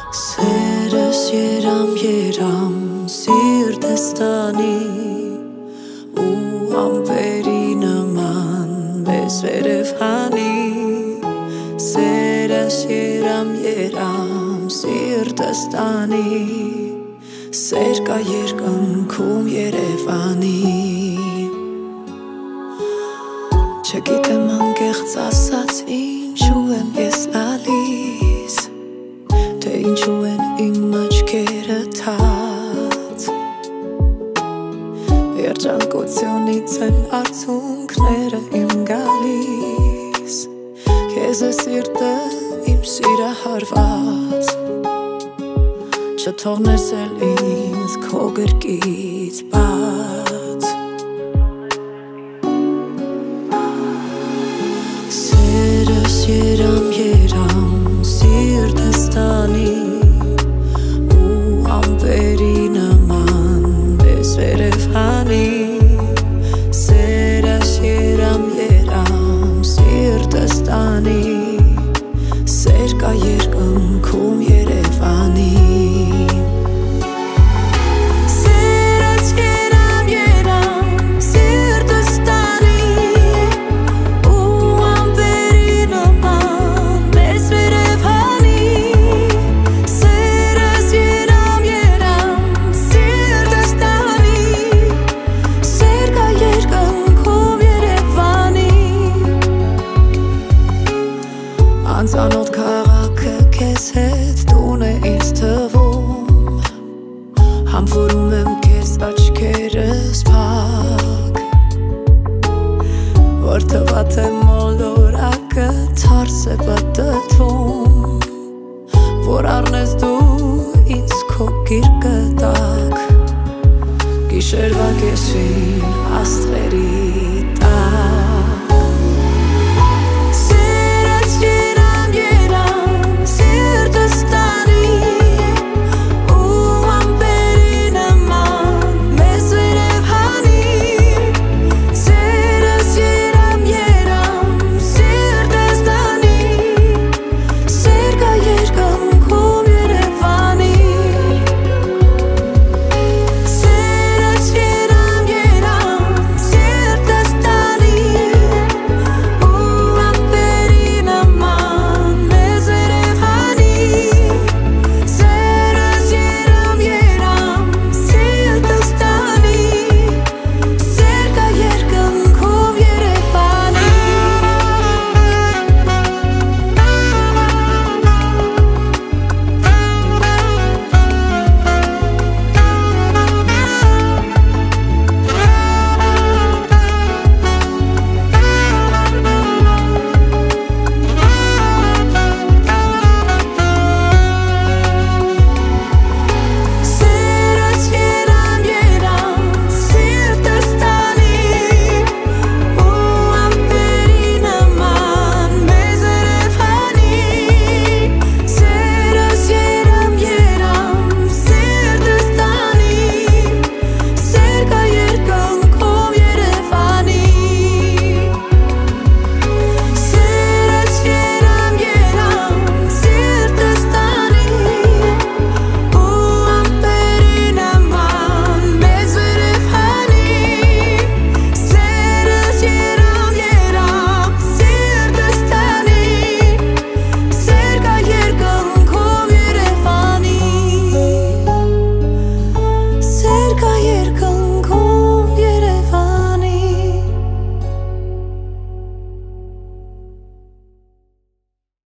Սերս երամ սիրտս տանի ու ամպերի նման մեզ վերև հանի Սերս երամ սիրտս տանի Սեր կա երկնքում Երևանի Չգիտեմ անկեղծ ասած ինչու եմ ես ալիս Թե ինչու են իմ աչքերը թաց Երջանկությունից են արցունքները իմ գալիս Քեզ է սիրտը իմ սիրահարված Չթողնես էլ ինձ քո գրկից բաց Սերս երամ սիրտս տանի ու ամպերի նման մեզ վերև հանի Սերս երամ սիրտս տանի Սեր կա երկնքում Երևանի Անծանոթ քաղաքը քեզ հետ տուն է ինձ թվում Համբուրում եմ քեզ աչքերս փակ Որ թվաց է մոլորակը թարս է պատտվում Որ առնես դու ինձ քո գիրկը տակ Գիշերվա կեսին աստղերի